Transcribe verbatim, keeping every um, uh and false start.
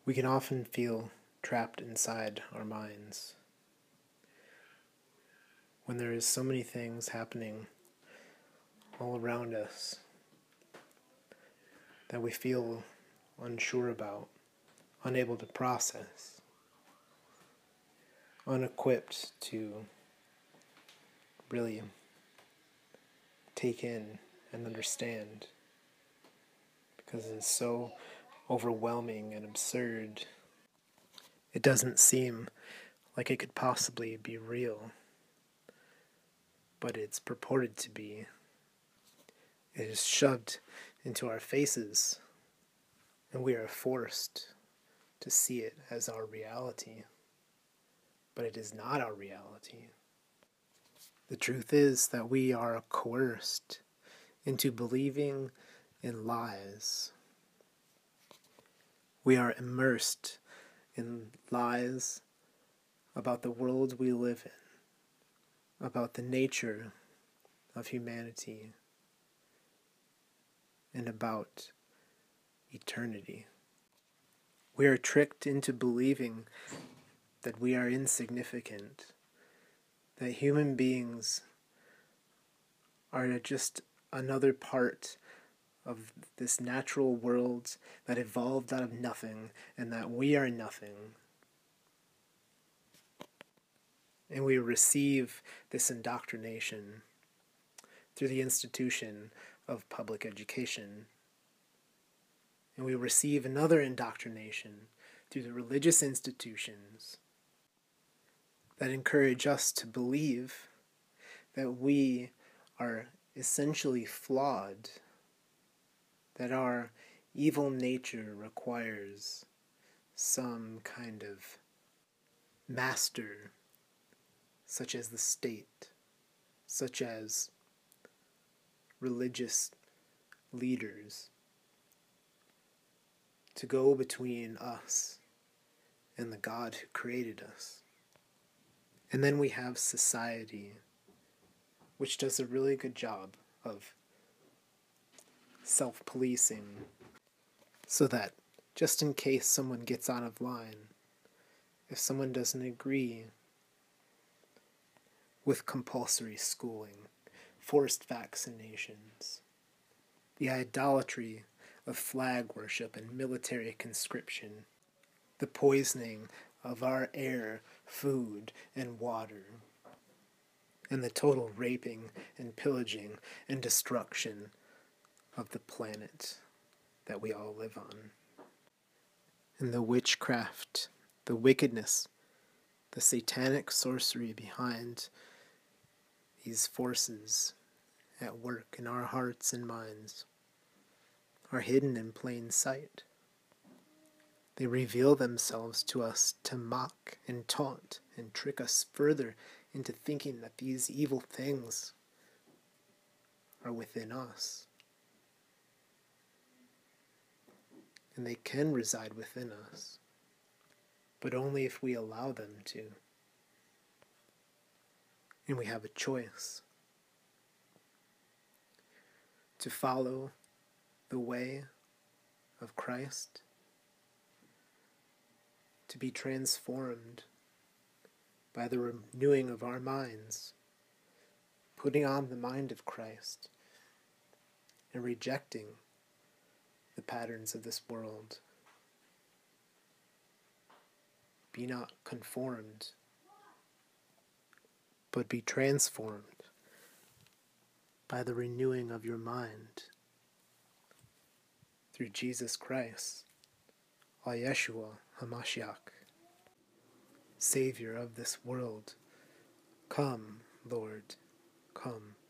We can often feel trapped inside our minds when there is so many things happening all around us that we feel unsure about, unable to process, unequipped to really take in and understand, because it's so overwhelming and absurd. It doesn't seem like it could possibly be real, but it's purported to be. It is shoved into our faces, and we are forced to see it as our reality. But it is not our reality. The truth is that we are coerced into believing in lies. We are immersed in lies about the world we live in, about the nature of humanity, and about eternity. We are tricked into believing that we are insignificant, that human beings are just another part of this natural world that evolved out of nothing, and that we are nothing. And we receive this indoctrination through the institution of public education. And we receive another indoctrination through the religious institutions that encourage us to believe that we are essentially flawed, that our evil nature requires some kind of master, such as the state, such as religious leaders, to go between us and the God who created us. And then we have society, which does a really good job of self-policing, so that just in case someone gets out of line, if someone doesn't agree with compulsory schooling, forced vaccinations, the idolatry of flag worship and military conscription, the poisoning of our air, food, and water, and the total raping and pillaging and destruction of the planet that we all live on, and the witchcraft, the wickedness, the satanic sorcery behind these forces at work in our hearts and minds are hidden in plain sight. They reveal themselves to us to mock and taunt and trick us further into thinking that these evil things are within us. And they can reside within us, but only if we allow them to. And we have a choice to follow the way of Christ, to be transformed by the renewing of our minds, putting on the mind of Christ, and rejecting the patterns of this world. Be not conformed, but be transformed by the renewing of your mind through Jesus Christ, Yeshua HaMashiach, Savior of this world. Come, Lord, come.